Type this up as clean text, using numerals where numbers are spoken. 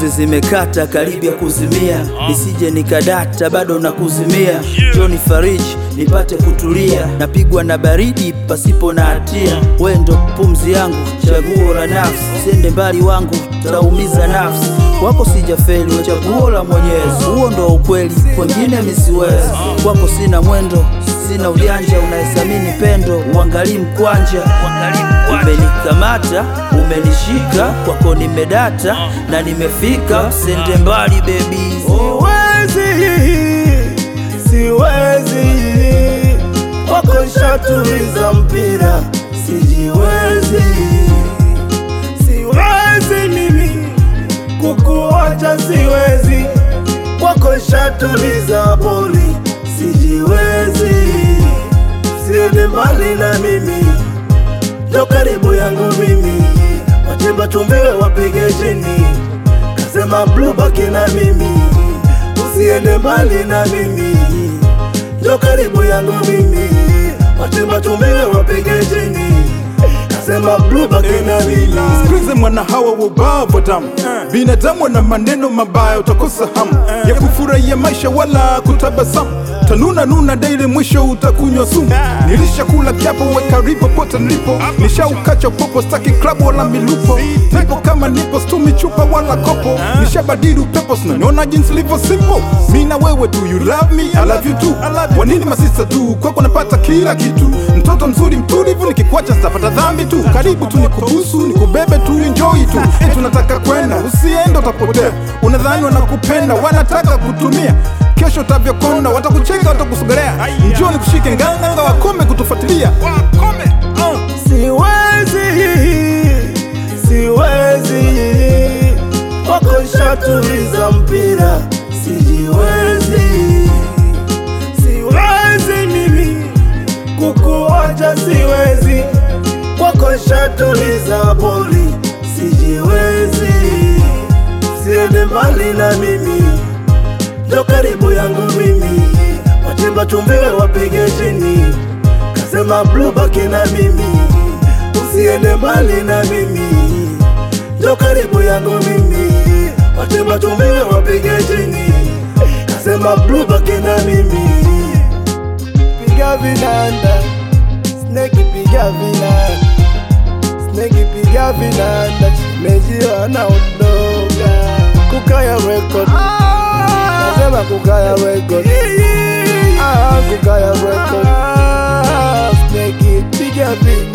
Pumzi zimekata karibia kuzimia, nisije nikadata bado na kuzimia. Johnny Fariji nipate kutulia, napigwa na baridi pasipo na hatia. Wewe ndo pumzi yangu, chaguo la nafsi, sende mbali wangu, taumiza nafsi. Wako sijafeli, chaguo la Mwenyezi, huo ndo ukweli, wengine misiwezi. Wako sina mwendo, sina ujanja, unahesamini pendo, uangalii mkwanja. Umenikamata, umenishika, kwako nimedata na nimefika, sende mbali baby. Siwezi, kwako shatuliza mpira, sijiwezi. Siwezi mimi kukuacha, siwezi, kwako shatuliza boli, sijiwezi. Siende mbali na mimi, ndo karibu yangu mimi, watimba tumbiwe wapige chini, kasema blue baki na mimi. Usiende mbali na mimi, ndo karibu yangu mimi, watimba tumbiwe wapige chini, kasema blue baki na mimi. Sikilize mwana hawa wabavu damu, binadamu na maneno mabaya utakosa hamu ya kufurahia maisha wala kutabasamu. Tanuna daily mwisho utakunywa sumu. Nilishakula kiapo we karibu pote nilipo, nishaukacha popo staki club wala milupo. Nipo kama nipo stumi chupa wala kopo, nishabadili upepo sinaniona jinsi livo simple. Mimi na wewe tu, you love me, I love you too. Wanini masista tu, kwako napata kila kitu. Mtoto mzuri mtulivu, nikikuacha sitapata dhambi tu. Karibu tu nikubusu, nikubebe tu, enjoy tu. Tunataka kwenda, usiende utapotea. Unadhani wanakupenda, wanataka kutumia. Kesho utavyokona, watakucheka, watakusogelea. Njoo nikushike nganga, wakome kutufuatilia. Siwezi, kwako shatuliza mpira, sijiwezi. Siwezi mimi kukuacha, siwezi, kwako shatuliza boli, sijiwezi. Siende mbali na mimi, ndo karibu yangu mimi, watimba tumbiwe wapige chini, kasema blue baki na mimi. Usiende mbali na mimi, ndo karibu yangu mimi, watimba tumbiwe wapige chini, kasema blue baki na mimi. Piga vinanda, Snake piga vinanda, Snake piga vinanda, Chimeji anaondoka. Kukaya record, nasema Kukaya record, Kukaya record, Snake piga vinanda.